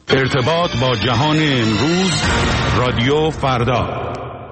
ارتباط با جهان امروز، رادیو فردا.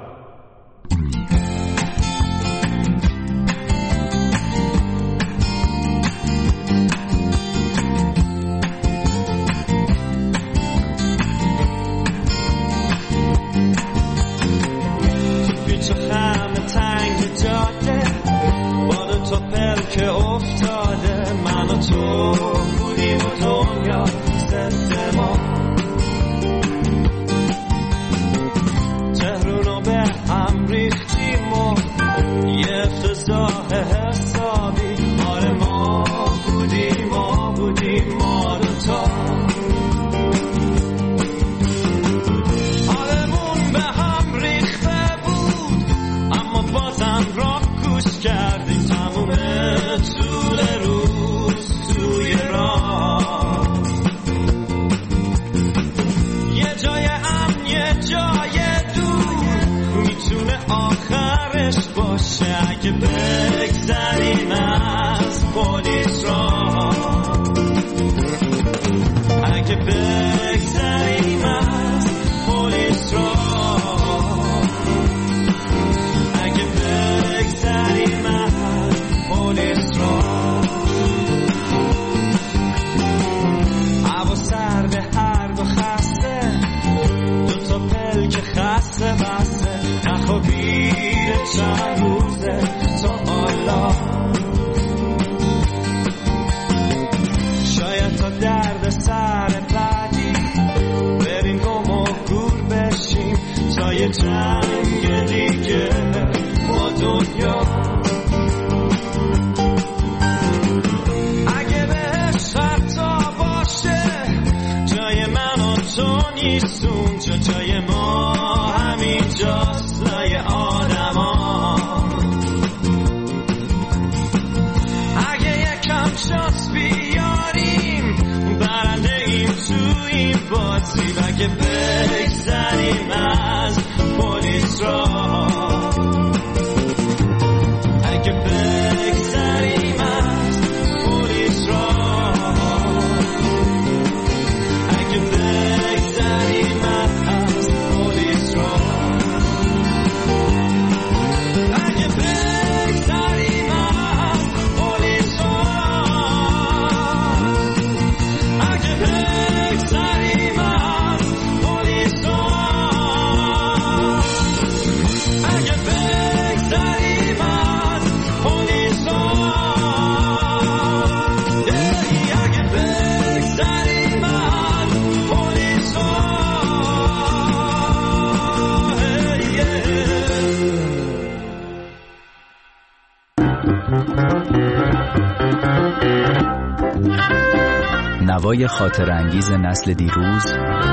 نوای خاطر انگیز نسل دیروز،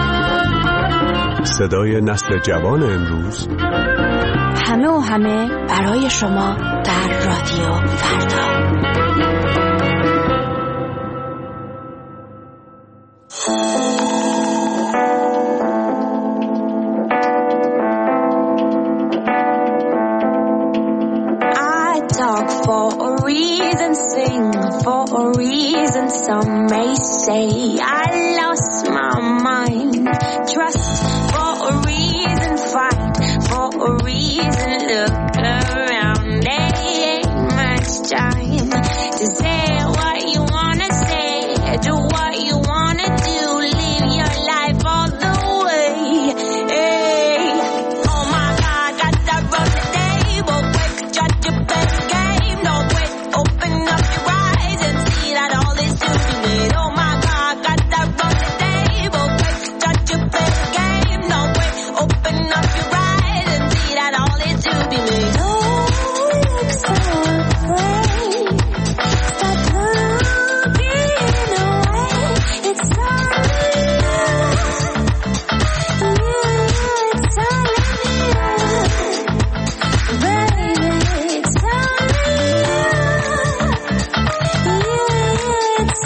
صدای نسل جوان امروز، همه و همه برای شما در رادیو فردا. Some may say I lost my mind. Trust for a reason, fight for a reason. Look around, there ain't much time to say what you wanna say, do what you wanna do, live your life all the way. Hey. Oh my God, got that run the table, quick, judge your best game. Don't wait, open up your eyes and see that all is to be made. Oh my God, got that run the table, quick, judge your best game. Don't wait, open up your eyes and see that all is to be made. Oh, look so afraid. Stop looking away. It's all it's all baby, it's all it's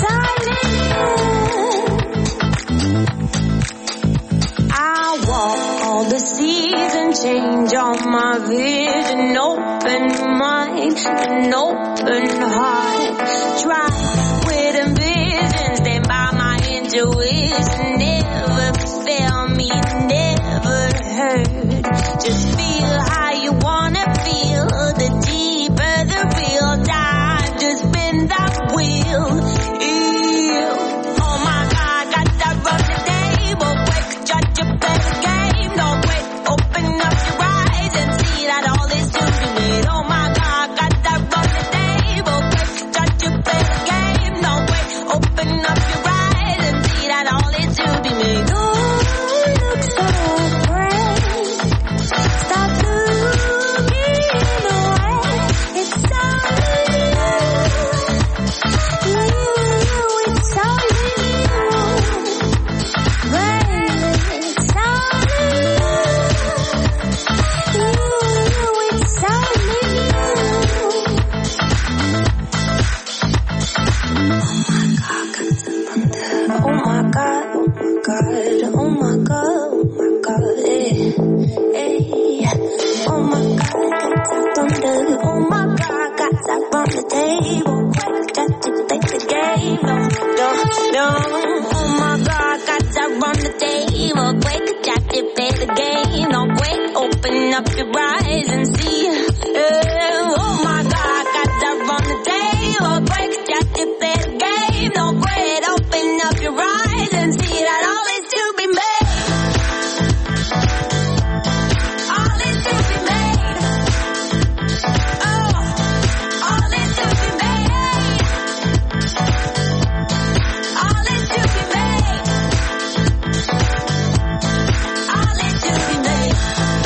I walk all the seas and change all my vision. Open mind, an open heart. Try with ambition, stand by my intuition. through is never fail me, never hurt. Just feel how you wanna feel. The deeper the real time, just bend that wheel. Ew. Oh my God, got that run the table. Quick, judge your best game. No wait, open up your eyes and see that all is to be made. Oh my God, got that run the table. Quick, judge your best game. No wait, open up your eyes and see that all is to be made. Oh, you look so great. Stop looking away. It's only you, it's only you. Baby, it's only you, it's only you. Oh my God, oh my God, oh my God, oh my God, hey, hey. Oh my God, got that thunder. Oh my God, got that on the table. Quick, got to play the game. No, no, no. Oh my God, got that on the table. Quick, got to play the game. No, quick, open up your eyes and see. Oh my God, got that on the table. Quick, got to play the game. No, quick, open up your eyes and see that all is to be made. All is to be made. Oh, all is to be made. All is to be made. All is to be made.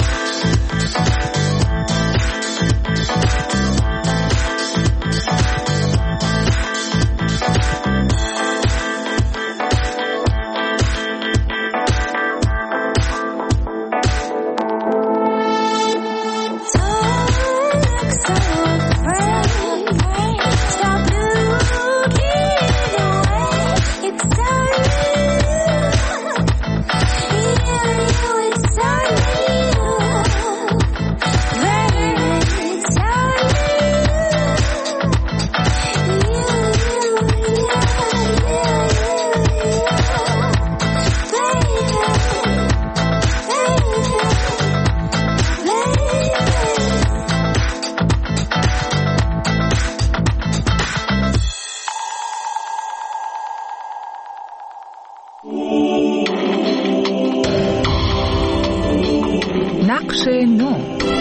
نقش نو.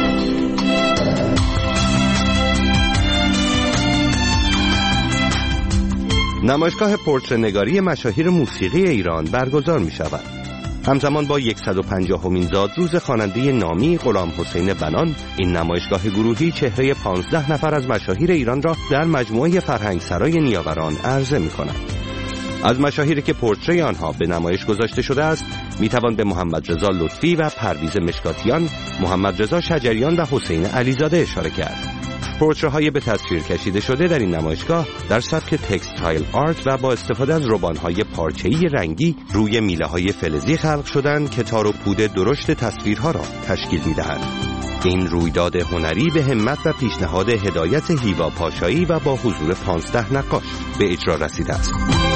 نمایشگاه پورتره‌نگاری مشاهیر موسیقی ایران برگزار می شود. همزمان با 150مین زادروز خواننده نامی غلام حسین بنان، این نمایشگاه گروهی چهره 15 نفر از مشاهیر ایران را در مجموعه فرهنگسرای نیاوران عرضه می کند. از مشاهیری که پورتری آنها به نمایش گذاشته شده است میتوان به محمد رضا لطفی و پرویز مشکاتیان، محمد رضا شجریان و حسین علیزاده اشاره کرد. پورتره‌های به تصویر کشیده شده در این نمایشگاه در سبک تکستایل آرت و با استفاده از ربان‌های پارچه‌ای رنگی روی میله‌های فلزی خلق شدند که تار و پود درشت تصویرها را تشکیل می‌دهند. این رویداد هنری به همت و پیشنهاد هدایت هیوا پاشایی و با حضور 15 نقاش به اجرا رسیده است.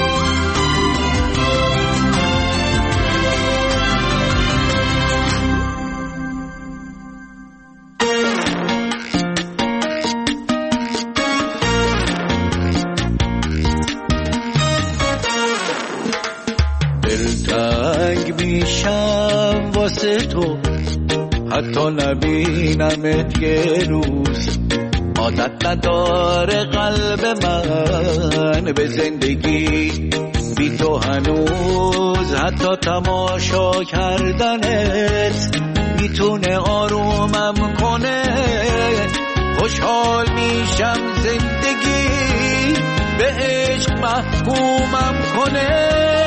دلتنگ میشم واسه تو، حتی نبینمت یه روز. عادت نداره قلب من به زندگی بی تو هنوز، حتی تماشا کردنت میتونه آرومم کنه. خوشحال میشم زندگی به عشق محکومم کنه.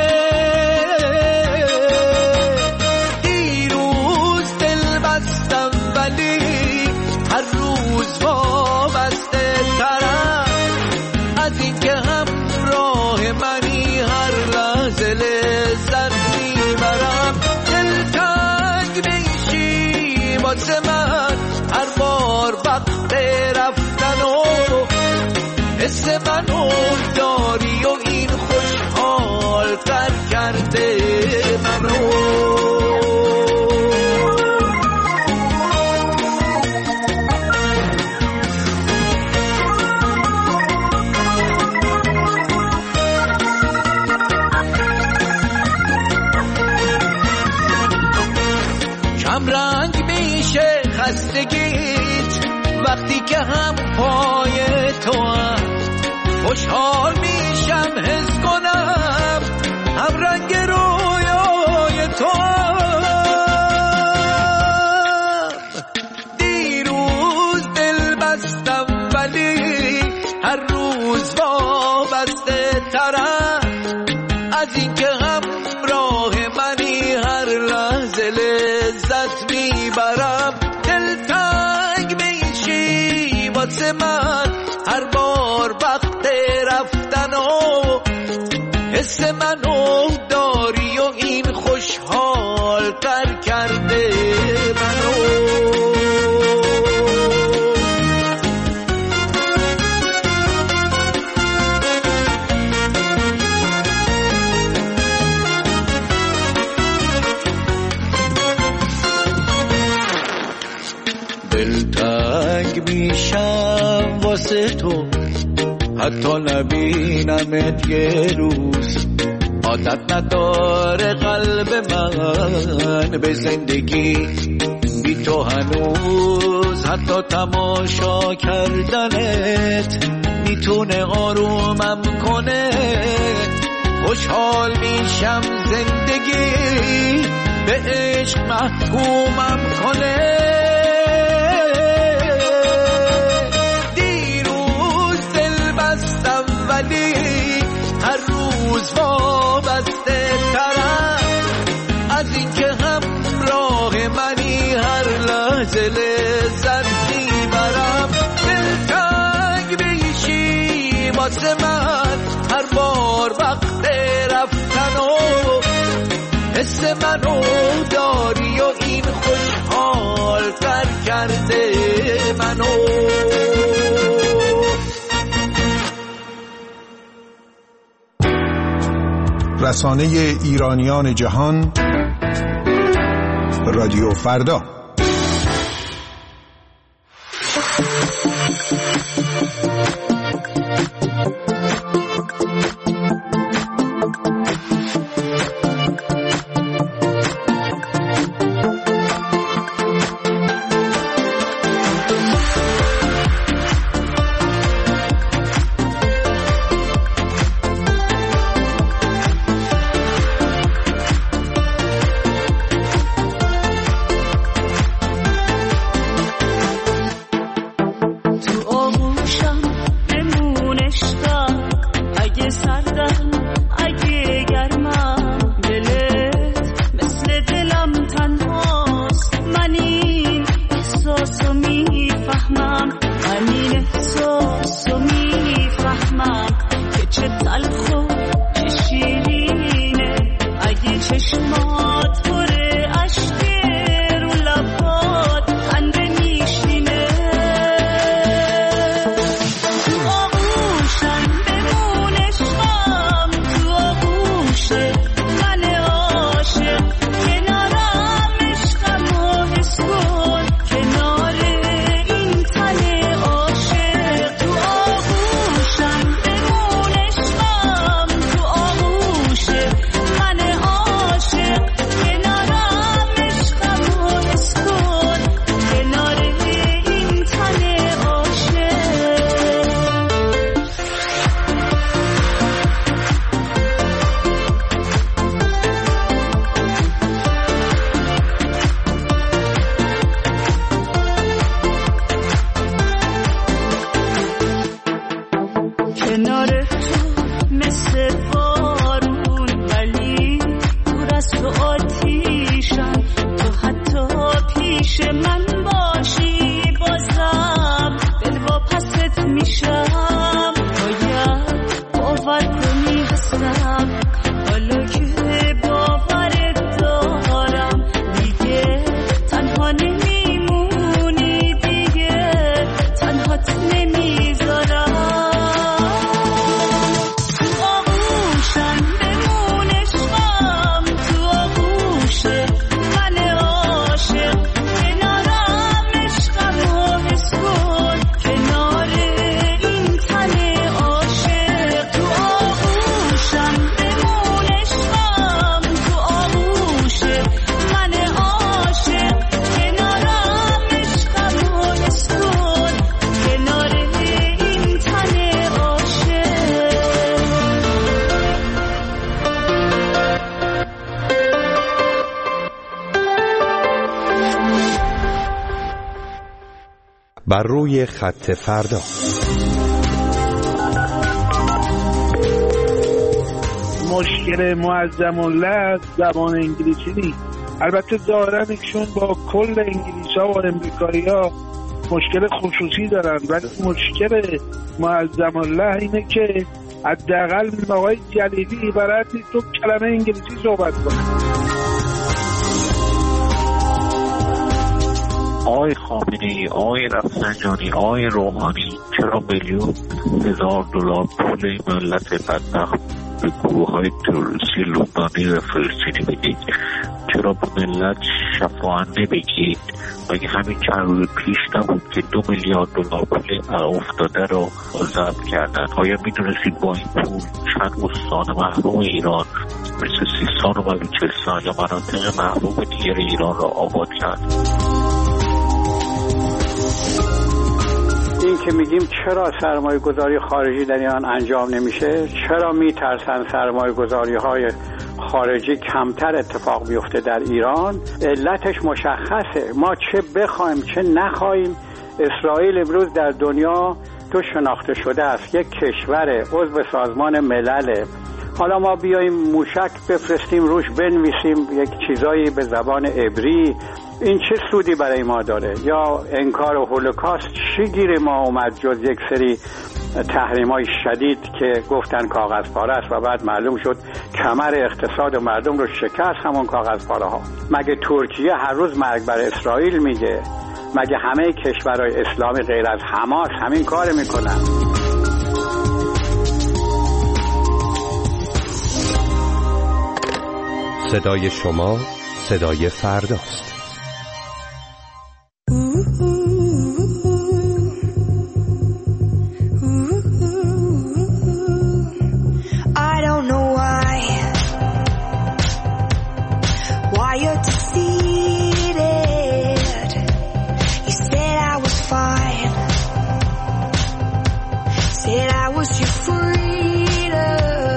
دیروز دل بستم ولی هر روز وابسته ترم از این که همراه منی، هر لحظه لذت میبرم. دلتنگ میشی واسه من هر بار وقت رفتن و حس منو داری و این خوشحال تر که هم پای تو هم خوشحال میشم حس کنم هم رنگ رویای تو هم. دیروز دل بستم ولی هر روز وابسته ترم از این که همراه منی هر لحظه لذت میبرم. دلتنگ میشی واسه من هر بار وقت رفتن و حس منو داری و این خوشحال تر کرده منو. دلتنگ میشم واسه تو حتی نبینمت یه روز. عادت نداره قلب من به زندگی بی تو هنوز. حتی تماشا کردنت میتونه آرومم کنه. خوشحال میشم زندگی به عشق محکومم کنه. ولی هر روز وابسته ترم از این که همراه منی هر لحظه لذت میبرم. دلتنگ میشی واسه من هر بار وقت رفتن و حس منو داری و این خوشحال تر کرده منو. رسانه ایرانیان جهان رادیو فردا. کنار بر روی خط فردا. مشکل معظم الله زبان انگلیسی نیست. البته ظاهراً ایشون با کل انگلیس‌ها و امریکایی‌ها مشکل خصوصی دارن، ولی مشکل معظم الله اینه که حداقل آقای جلیلی بلد نیست تو کلمه انگلیسی صحبت کنه. آقای خامنه‌ای، آقای رفسنجانی، آقای روحانی، چرا $1,000,000 پول ملت بدبخت به گروه‌های تروریستی لبنانی و فلسطینی بدید؟ چرا به ملت شفاهنده بگید؟ مگه همین چند روز پیش نبود که $2,000,000 پول افتاده رو ضبط کردن؟ آیا میدونستید با این پول چند استان محروم ایران مثل سیستان و بلوچستان یا مناطق محروم دیگر ایران را آباد کرد؟ این که میگیم چرا سرمایه گذاری خارجی در ایران انجام نمیشه، چرا میترسن سرمایه گذاری های خارجی کمتر اتفاق بیفته در ایران، علتش مشخصه. ما چه بخوایم چه نخوایم، اسرائیل امروز در دنیا تو شناخته شده است، یک کشور عضو سازمان ملل. حالا ما بیاییم موشک بفرستیم روش بنویسیم یک چیزایی به زبان عبری، این چه سودی برای ما داره؟ یا انکار هولوکاست چی گیر ما اومد جز یک سری تحریم‌های شدید که گفتن کاغذ پاره است و بعد معلوم شد کمر اقتصاد و مردم رو شکست همون کاغذ پاره ها. مگه ترکیه هر روز مرگ بر اسرائیل میگه؟ مگه همه کشورهای اسلامی غیر از حماس همین کار میکنن؟ صدای شما صدای فرداست.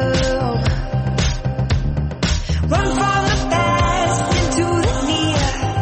Run from the past into the near.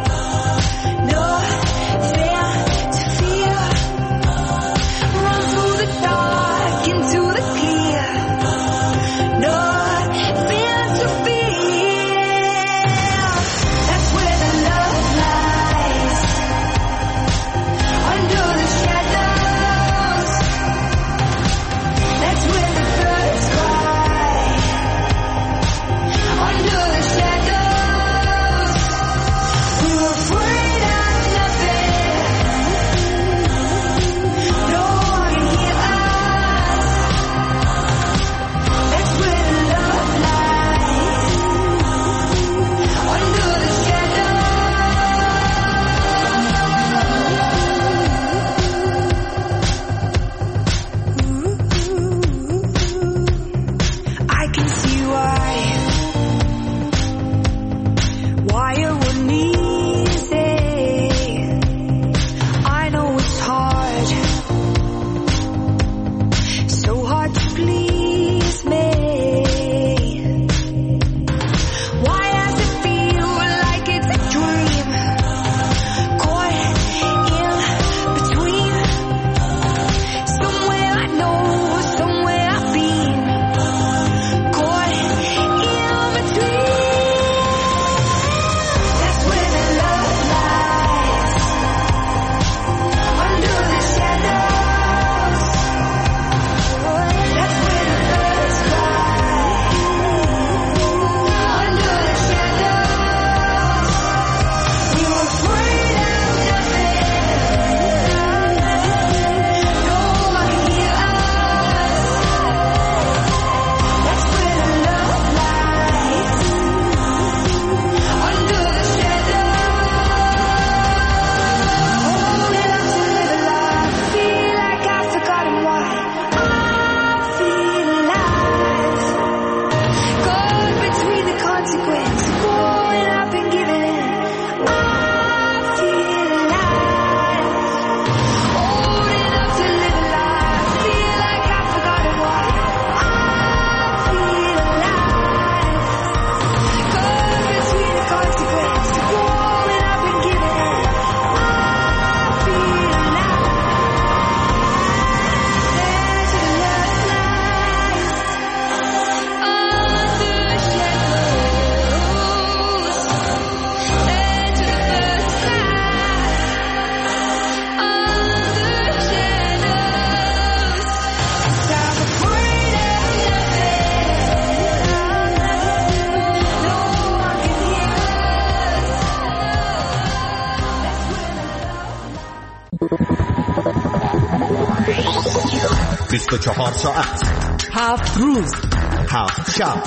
24 ساعت 7 روز 7 شب،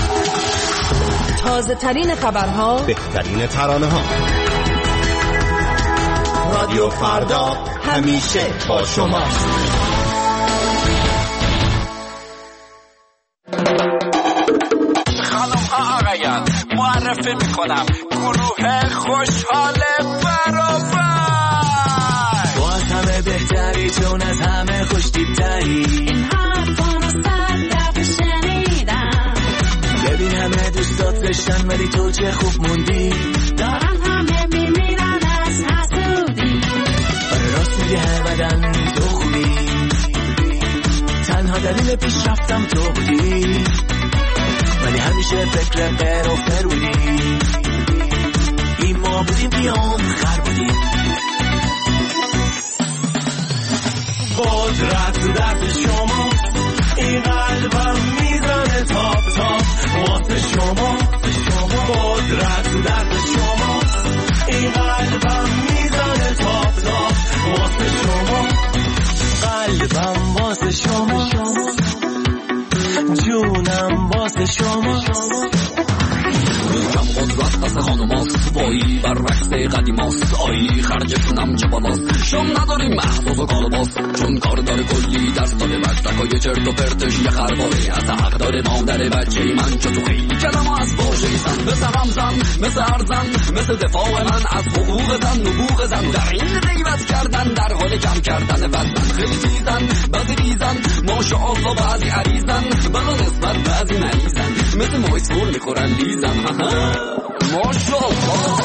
تازه ترین خبرها، بهترین ترانه ها. رادیو فردا همیشه با شما. خانم ها آقایان، معرفی میکنم گروه خوشحال برابر. تو از همه بهتری، چون از همه خوشتیبتری. این حرفا رو 100 دفعه شنیدم. ببین همه دوستات زشتن ولی تو چه خوب موندی. دارن همه میمیرن از حسودی. راست میگه هر بدن تو خوبی، تنها دلیل پیشرفتم تو بودی. ولی همیشه فکر غیر و فرونی. این ما بودیم بیام خر بودیم. قدرت دست شما، این قلبم میزنه تاپ تاپ واسه شما. قدرت دست شما، این قلبم میزنه تاپ تاپ واسه شما. قلبم واسه شما، جونم واسه شما. کم قدرت دست خانوماست، بایی بر رقص قدیماست. آیی خرجتونم چه بالاست، شم نداریم محفوظ و کالباست. چون کار داره کلی درس داره، مشتکای چرت و پرتش یه خرباره. از حق داره مادر بچه من، چه تو خیلی کلمه از باشه زن. مثل رمزن، مثل ارزن، مثل دفاع من از حقوق زن. نبوغ زن در این غیبت کردن، در حال کم کردن بدن. خیلی چیزن بعضی ریزن، ماشاءالله بعضی عریزن، بلا نسبت بعضی مریضن. مثل مایسفور میخورن لیزن. ماشاءالله.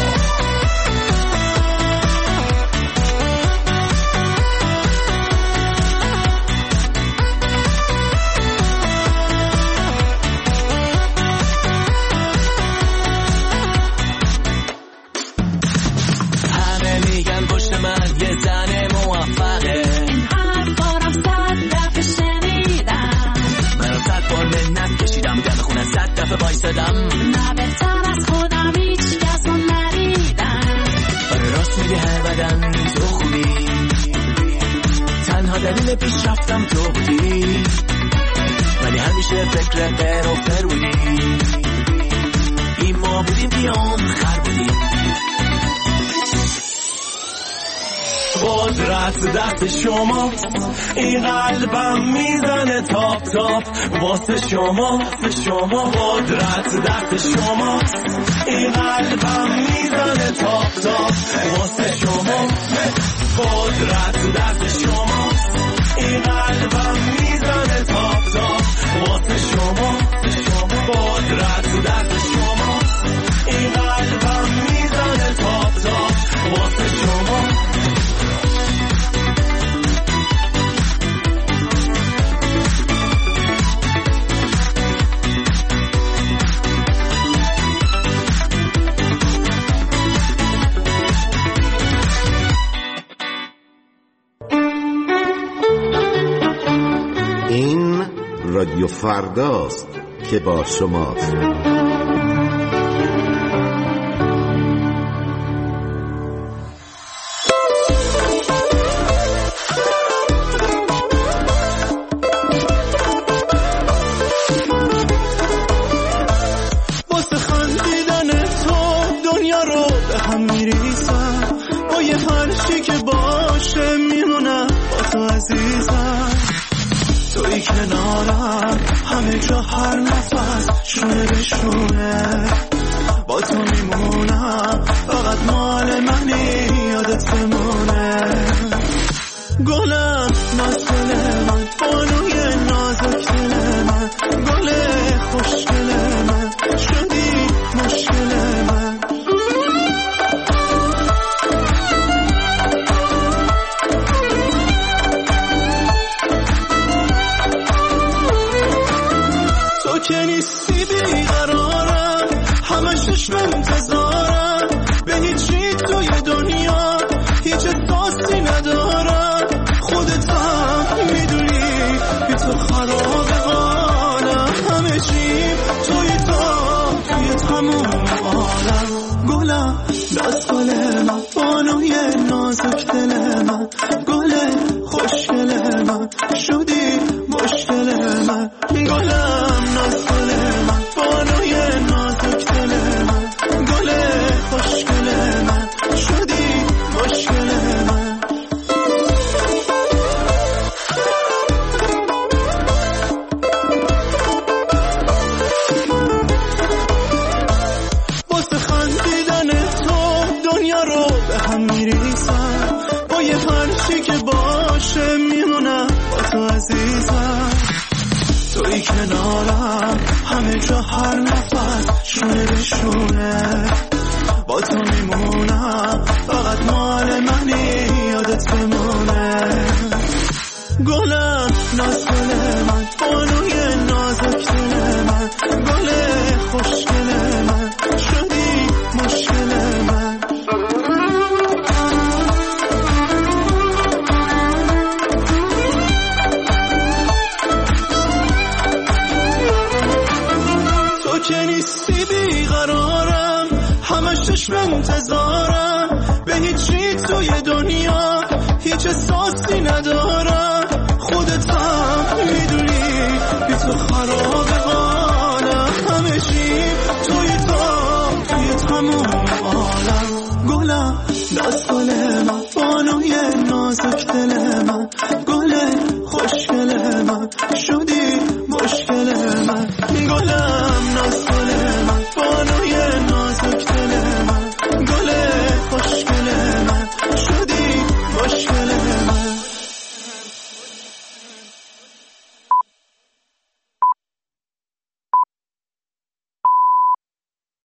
همه میگن پشت من یه زن موفقه. این حرفا رو 100 دفعه شنیدم. من 100 بار منت کشیدم، دم خونه 100 دفعه بایستدم. نه بهتر از خودم هیچ کس رو ندیدم. راست میگه هر بدن تو خوبی، تنها دلیل پیشرفتم تو بودی. ولی همیشه فکر غیر و فرونی. این ما بودیم بیام خر بودیم. قدرت دست شما، این قلبم میزنه تاپ تاپ واسه شما. قدرت دست شما، این قلبم میزنه تاپ تاپ واسه شما. قدرت دست شما، این قلبم میزنه تاپ تاپ واسه شما. قدرت دست شما، این قلبم میزنه تاپ تاپ واسه شما. این رادیو فرداست که با شماست. واسه خندیدن تو دنیا رو به هم میریزم. با یه هرچی که باشه میمونم با تو عزیزم. توی کنارم همه جا هر نفس شونه به شونه. با تو میمونم فقط مال منی، یادت بمونه. گلم مسئول من، بانوی نازک دل من. گل خوشگل من، شدی مشکل من. تو که نیستی بیقرارم، همه چشم انتظارم. به هیچی توی دنیا هیچ احساسی ندارم. خودت هم میدونی بی تو خراب حالم. همه چی توی تموم عالم. گلم دست گل من، بانوی نازک دل من. گل خوشگل من، شدی میریزم با یه هرچی که باشه میمونم با تو عزیزم توی کنارم همه جا هر نفس شونه به شونه با تو میمونم فقط مال منی یادت بمونه گلم نازگل من بانوی نازک دل من گل خوشگل من شدی مشکل من تو که نیستی بیقرارم همش چشم انتظارم به هیچی توی دنیا هیچ احساسی ندارم خودت هم میدونی بی تو خراب حالم همه چی توی تموم عالم گلم نازگل من بانوی نازک دل من گل خوشگل من